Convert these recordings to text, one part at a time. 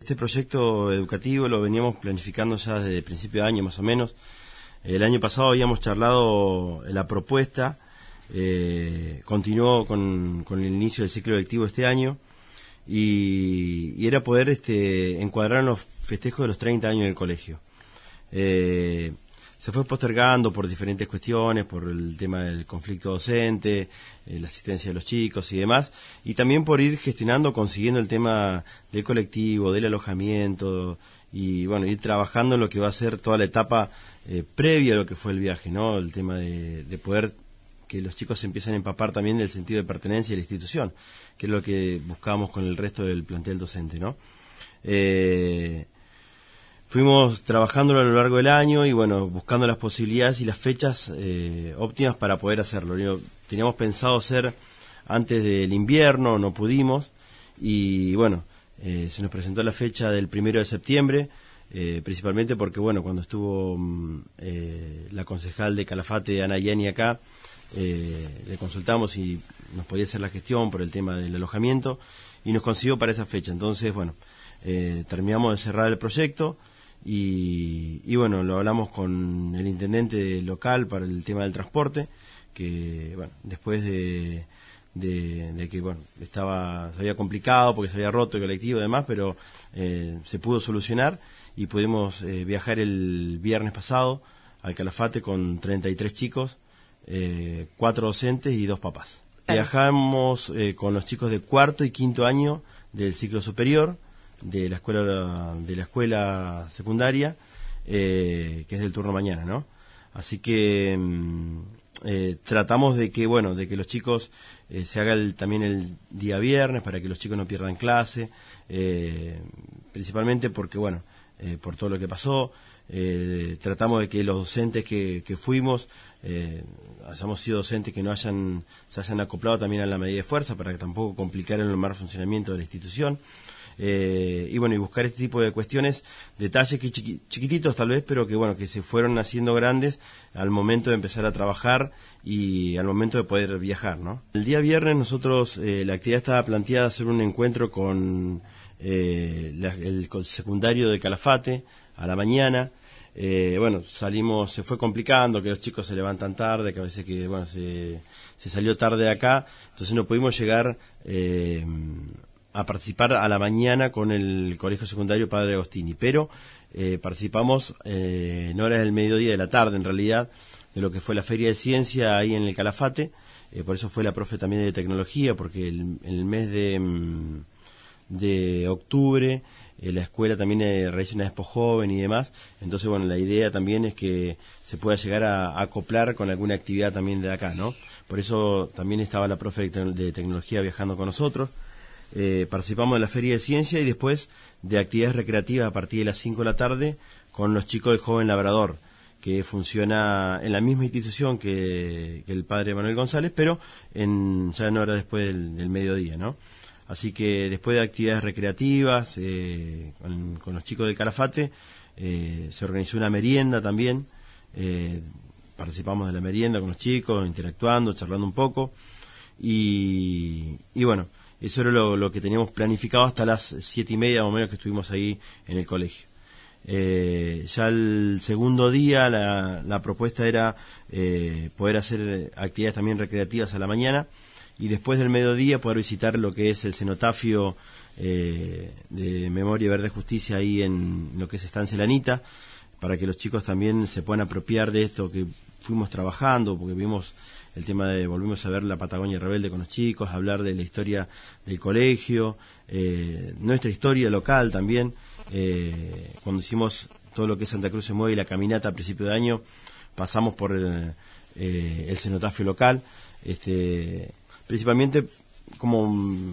este proyecto educativo lo veníamos planificando ya desde el principio de año más o menos. El año pasado habíamos charlado la propuesta, continuó con el inicio del ciclo lectivo este año y era poder encuadrar en los festejos de los 30 años del colegio. Se fue postergando por diferentes cuestiones, por el tema del conflicto docente, la asistencia de los chicos y demás, y también por ir gestionando, consiguiendo el tema del colectivo, del alojamiento, y bueno, ir trabajando en lo que va a ser toda la etapa previa a lo que fue el viaje, ¿no? El tema de poder que los chicos se empiecen a empapar también del sentido de pertenencia de la institución, que es lo que buscábamos con el resto del plantel docente, ¿no? Fuimos trabajando a lo largo del año y bueno, buscando las posibilidades y las fechas óptimas para poder hacerlo. Teníamos pensado hacer antes del invierno, no pudimos, y bueno, se nos presentó la fecha del 1 de septiembre, principalmente porque bueno, cuando estuvo la concejal de Calafate, Ana Yani, acá, le consultamos y nos podía hacer la gestión por el tema del alojamiento y nos consiguió para esa fecha. Entonces, bueno, terminamos de cerrar el proyecto. Y bueno, lo hablamos con el intendente local para el tema del transporte, que bueno, después de que bueno, se había complicado porque se había roto el colectivo y demás, pero se pudo solucionar y pudimos viajar el viernes pasado al Calafate con 33 chicos, 4 docentes y 2 papás. Viajamos con los chicos de cuarto y quinto año del ciclo superior, de la escuela secundaria, que es del turno mañana, ¿no? Así que tratamos de que los chicos se haga también el día viernes para que los chicos no pierdan clase, principalmente porque bueno, por todo lo que pasó, tratamos de que los docentes que fuimos hayamos sido docentes que se hayan acoplado también a la medida de fuerza para que tampoco complicar el normal funcionamiento de la institución. Y bueno, y buscar este tipo de cuestiones, detalles que chiquititos tal vez, pero que bueno, que se fueron haciendo grandes al momento de empezar a trabajar y al momento de poder viajar, ¿no? El día viernes nosotros, la actividad estaba planteada hacer un encuentro con el secundario de Calafate a la mañana. Bueno, se fue complicando, que los chicos se levantan tarde, que a veces que bueno, se salió tarde de acá, entonces no pudimos llegar a participar a la mañana con el Colegio Secundario Padre Agostini, pero participamos en horas del mediodía, de la tarde en realidad, de lo que fue la Feria de Ciencia ahí en el Calafate. Por eso fue la profe también de Tecnología, porque el mes de octubre la escuela también realiza una expo joven y demás, entonces bueno, la idea también es que se pueda llegar a acoplar con alguna actividad también de acá, ¿no? Por eso también estaba la profe de Tecnología viajando con nosotros. Participamos de la Feria de Ciencia y después de actividades recreativas a partir de las 5 de la tarde con los chicos del Joven Labrador, que funciona en la misma institución que el padre Manuel González, pero ya en hora después del mediodía, ¿no? Así que después de actividades recreativas con los chicos del Calafate, se organizó una merienda también, participamos de la merienda con los chicos, interactuando, charlando un poco, y bueno, eso era lo que teníamos planificado hasta las 7:30 más o menos que estuvimos ahí en el colegio. Ya el segundo día la propuesta era poder hacer actividades también recreativas a la mañana y después del mediodía poder visitar lo que es el cenotafio de Memoria Verde Justicia ahí en lo que es Estancia Lanita, para que los chicos también se puedan apropiar de esto que fuimos trabajando, porque vimos el tema volvimos a ver la Patagonia Rebelde con los chicos, hablar de la historia del colegio, nuestra historia local también. Cuando hicimos todo lo que es Santa Cruz se mueve y la caminata a principio de año, pasamos por el cenotafio local, principalmente como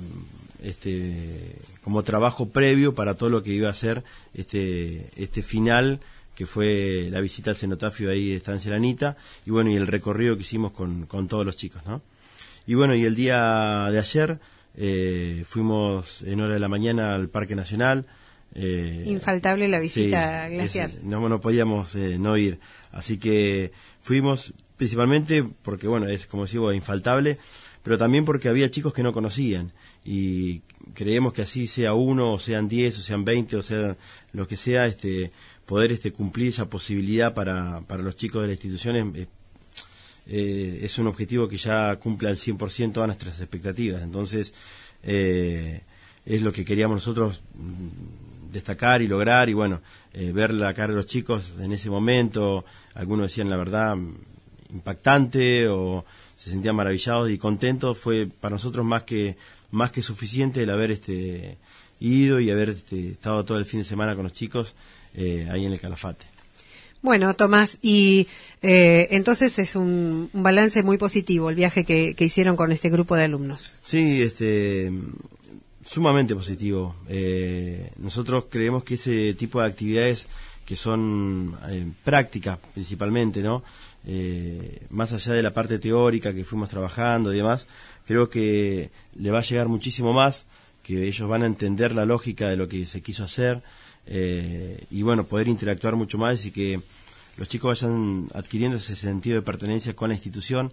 trabajo previo para todo lo que iba a ser este final, que fue la visita al cenotafio ahí de Estancia Lanita, y bueno, y el recorrido que hicimos con todos los chicos, ¿no? Y bueno, y el día de ayer fuimos en hora de la mañana al Parque Nacional. Infaltable la visita glaciar. No podíamos no ir, así que fuimos principalmente porque, bueno, es como decimos, infaltable, pero también porque había chicos que no conocían, y creemos que así sea uno, o sean 10, o sean 20, o sea lo que sea, poder cumplir esa posibilidad para los chicos de la institución es un objetivo que ya cumple al 100% todas nuestras expectativas. Entonces es lo que queríamos nosotros destacar y lograr, y bueno, ver la cara de los chicos en ese momento. Algunos decían la verdad impactante, o se sentían maravillados y contentos. Fue para nosotros más que suficiente el haber ido y haber estado todo el fin de semana con los chicos ahí en el Calafate. Bueno, Tomás, y entonces es un balance muy positivo el viaje que hicieron con este grupo de alumnos. Sí, sumamente positivo. Nosotros creemos que ese tipo de actividades que son prácticas principalmente, ¿no? Más allá de la parte teórica que fuimos trabajando y demás, creo que le va a llegar muchísimo más, que ellos van a entender la lógica de lo que se quiso hacer, y bueno, poder interactuar mucho más y que los chicos vayan adquiriendo ese sentido de pertenencia con la institución,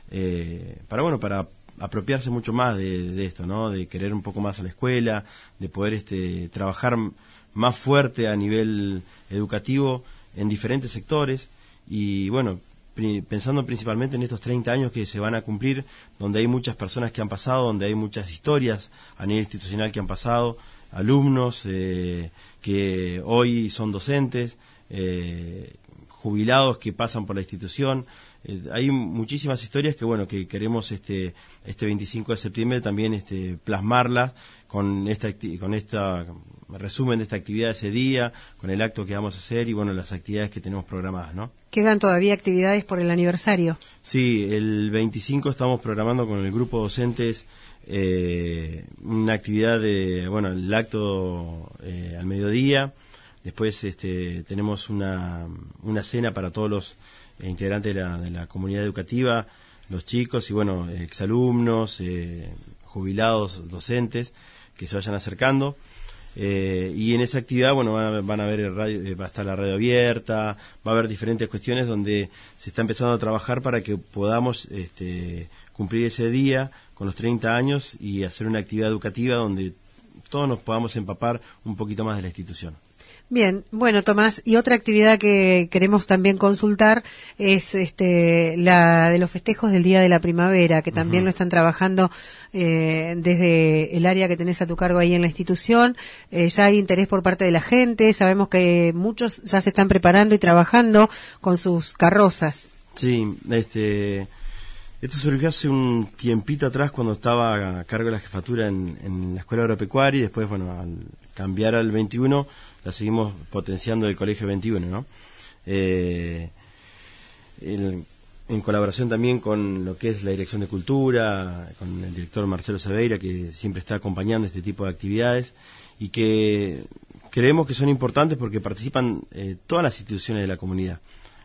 para apropiarse mucho más de esto, ¿no? De querer un poco más a la escuela, de poder trabajar más fuerte a nivel educativo en diferentes sectores, y bueno, pensando principalmente en estos 30 años que se van a cumplir, donde hay muchas personas que han pasado, donde hay muchas historias a nivel institucional que han pasado, alumnos que hoy son docentes, jubilados que pasan por la institución. Hay muchísimas historias que bueno, que queremos este 25 de septiembre también plasmarlas con esta resumen de esta actividad de ese día, con el acto que vamos a hacer y bueno, las actividades que tenemos programadas, ¿no? ¿Quedan todavía actividades por el aniversario? Sí, el 25 estamos programando con el grupo de docentes una actividad el acto al mediodía. Después tenemos una cena para todos los integrantes de la comunidad educativa, los chicos y bueno, exalumnos, jubilados, docentes que se vayan acercando. Y en esa actividad, bueno, van a ver va a estar la radio abierta, va a haber diferentes cuestiones donde se está empezando a trabajar para que podamos cumplir ese día con los 30 años y hacer una actividad educativa donde todos nos podamos empapar un poquito más de la institución. Bien, bueno, Tomás, y otra actividad que queremos también consultar es la de los festejos del Día de la Primavera, que también lo están trabajando desde el área que tenés a tu cargo ahí en la institución. Ya hay interés por parte de la gente, sabemos que muchos ya se están preparando y trabajando con sus carrozas. Sí, esto surgió hace un tiempito atrás cuando estaba a cargo de la jefatura en la Escuela Agropecuaria, y después, bueno, al cambiar al 21 la seguimos potenciando el Colegio 21, ¿no? En colaboración también con lo que es la Dirección de Cultura, con el director Marcelo Saveira, que siempre está acompañando este tipo de actividades y que creemos que son importantes porque participan todas las instituciones de la comunidad.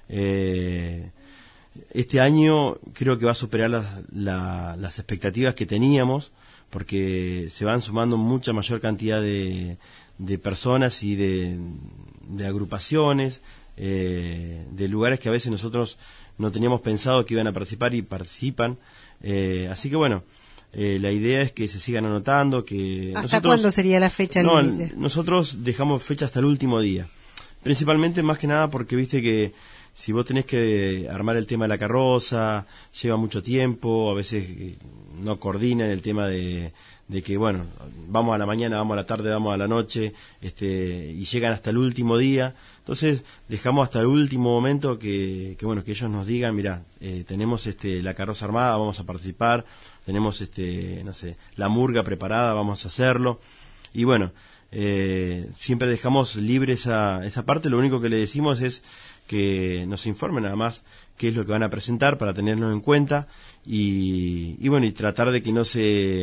Este año creo que va a superar las expectativas que teníamos, porque se van sumando mucha mayor cantidad de personas y de agrupaciones, de lugares que a veces nosotros no teníamos pensado que iban a participar y participan. Así que bueno, la idea es que se sigan anotando. ¿Hasta cuándo sería la fecha límite? Nosotros dejamos fecha hasta el último día, principalmente más que nada porque viste que si vos tenés que armar el tema de la carroza, lleva mucho tiempo, a veces no coordinan el tema de que, bueno, vamos a la mañana, vamos a la tarde, vamos a la noche, y llegan hasta el último día. Entonces, dejamos hasta el último momento que ellos nos digan, mirá, tenemos la carroza armada, vamos a participar, tenemos, no sé, la murga preparada, vamos a hacerlo. Y bueno, siempre dejamos libre esa parte. Lo único que le decimos es que nos informen nada más qué es lo que van a presentar para tenernos en cuenta y bueno, y tratar de que no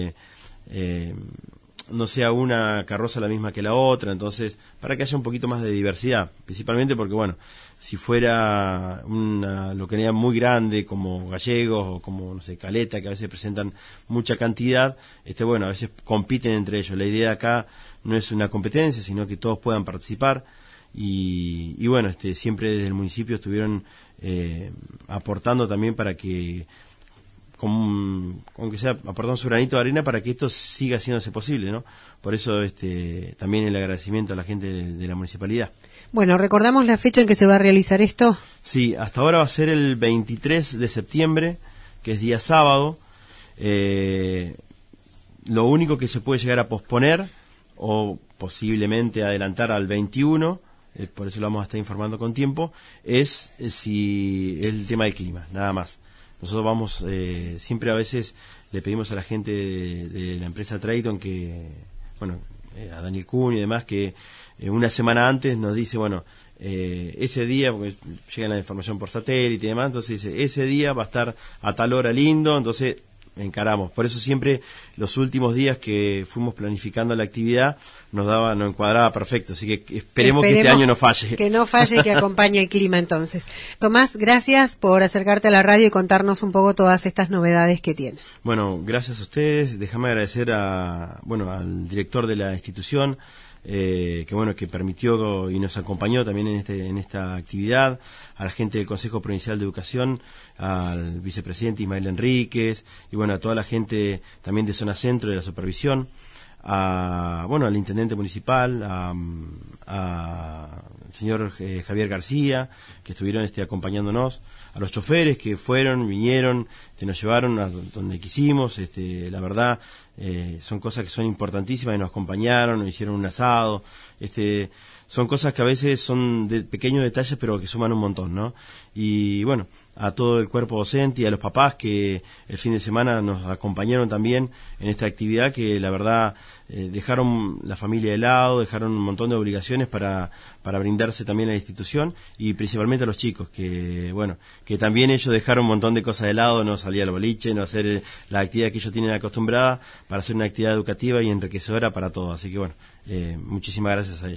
sea una carroza la misma que la otra, entonces para que haya un poquito más de diversidad, principalmente porque bueno, si fuera una localidad muy grande como Gallegos o como, no sé, Caleta, que a veces presentan mucha cantidad, bueno, a veces compiten entre ellos. La idea acá no es una competencia, sino que todos puedan participar. Y bueno, siempre desde el municipio estuvieron aportando también para que aunque sea aportando su granito de arena para que esto siga haciéndose posible, ¿no? Por eso también el agradecimiento a la gente de la municipalidad. Bueno, ¿recordamos la fecha en que se va a realizar esto? Sí, hasta ahora va a ser el 23 de septiembre, que es día sábado. Lo único que se puede llegar a posponer o posiblemente adelantar al 21, por eso lo vamos a estar informando con tiempo, es si el tema del clima, nada más. Nosotros vamos, siempre a veces le pedimos a la gente de la empresa Triton que, bueno, a Daniel Kuhn y demás, que una semana antes nos dice, bueno, ese día, porque llega la información por satélite y demás, entonces dice, ese día va a estar a tal hora lindo, entonces encaramos. Por eso siempre los últimos días que fuimos planificando la actividad nos encuadraba perfecto, así que esperemos que este año no falle. Que no falle y que acompañe el clima entonces. Tomás, gracias por acercarte a la radio y contarnos un poco todas estas novedades que tiene. Bueno, gracias a ustedes. Déjame agradecer al director de la institución, que permitió y nos acompañó también en esta actividad, a la gente del Consejo Provincial de Educación, al vicepresidente Ismael Enríquez, y a toda la gente también de Zona Centro de la Supervisión, al intendente municipal, al señor Javier García, que estuvieron acompañándonos, a los choferes que vinieron, nos llevaron a donde quisimos, la verdad, son cosas que son importantísimas y nos acompañaron, nos hicieron un asado, son cosas que a veces son de pequeños detalles pero que suman un montón, ¿no? Y a todo el cuerpo docente y a los papás que el fin de semana nos acompañaron también en esta actividad, que la verdad dejaron la familia de lado, dejaron un montón de obligaciones para brindarse también a la institución, y principalmente a los chicos, que también ellos dejaron un montón de cosas de lado, no salir al boliche, no hacer la actividad que ellos tienen acostumbrada, para hacer una actividad educativa y enriquecedora para todos. Así que muchísimas gracias a ellos.